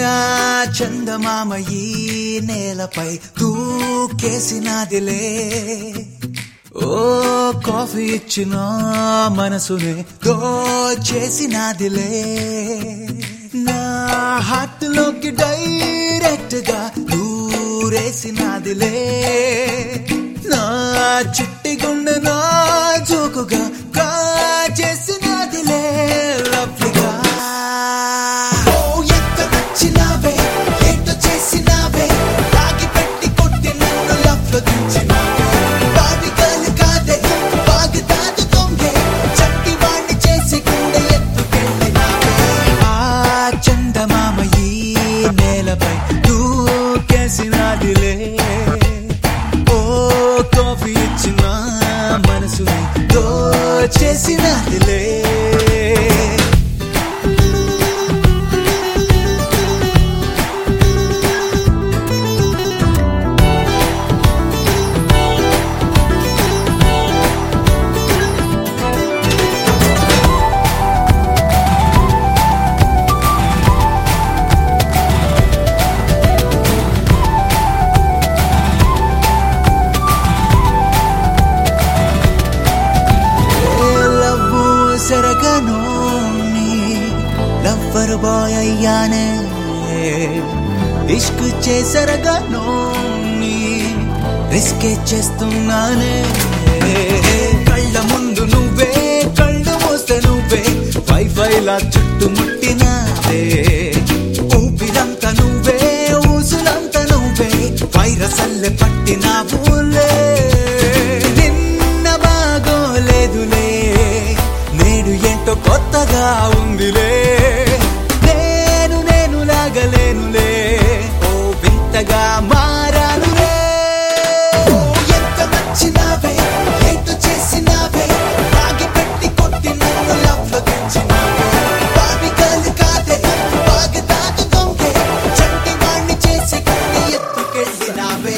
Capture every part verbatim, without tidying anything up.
చందమామ ఈ నేలపై దూకేసినాదిలే ఓ కాఫీ ఇచ్చిన మనసునే దోచేసినాదిలే నా హార్ట్ లోకి డైరెక్ట్ గా దూరేసినాదిలే నా చిట్టి గుండె నా జోకుగా కాచేసినాదిలే లవ్లీగా చేసినదిలే లవ్వర్ బాయ్ అయ్యానే ఇష్క్ చేసరగానో రిస్కే చేస్తున్నానే కళ్ళ ముందు నువ్వే కళ్ళు మూస్తే నువ్వే వైఫైలా చుట్టుముట్టినావే ఊపిరంతా నువ్వే ఊసులంతా నువ్వే వైరస్ అల్లె పట్టినావులే నిన్న బాగోలేదులే నేడు ఏంటో కొత్తగా ఉందిలే మారానులే ఎంత నచ్చినావే ఏంటో చేసినావే రాగి పెట్టి కొట్టి నన్ను లవ్ లో తెచ్చినావే బాబిగాలు కాదే బాగా దాటుతోంగే చంటి వాణ్ణి చేసి కట్టి ఎత్తుకెళ్ళినావే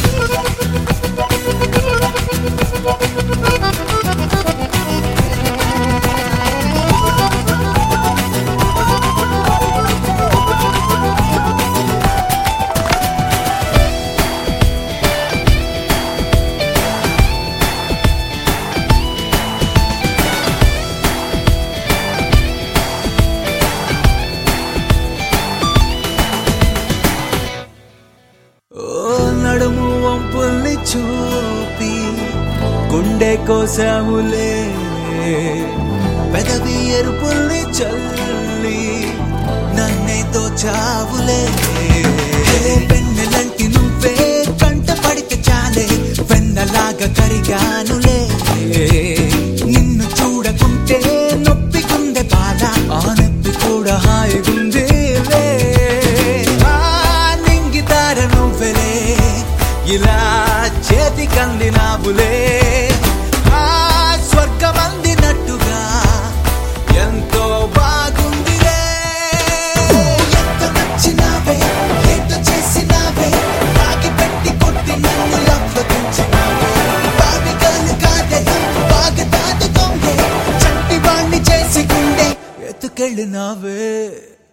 నడుము వంపుల్ని చూపి గుండె కోసాములే పెదవి ఎరుపుల్ని చల్లి నన్నే తోచావులే పెన్నెలంటి నువ్వే కంట పడితే చాలే వెన్నలాగా కరిగానులే నిన్ను చూడకుంటే నొప్పి గుండె బాధ ఆ నొప్పి కూడా హాయిగుంది ఇలా చేతికందినావులే ఆ స్వర్గమందినట్టుగా ఎంతో బాగుందిలే ఎంత నచ్చినావే ఏంటో చేసినావే రాగి పెట్టి కొట్టి నన్ను లవ్ లో తెచ్చినావే బాబిగాలు కాదే బాగా దాటుతోంగే చంటి వాణ్ణి చేసి గుండె ఎత్తుకెళ్ళినావే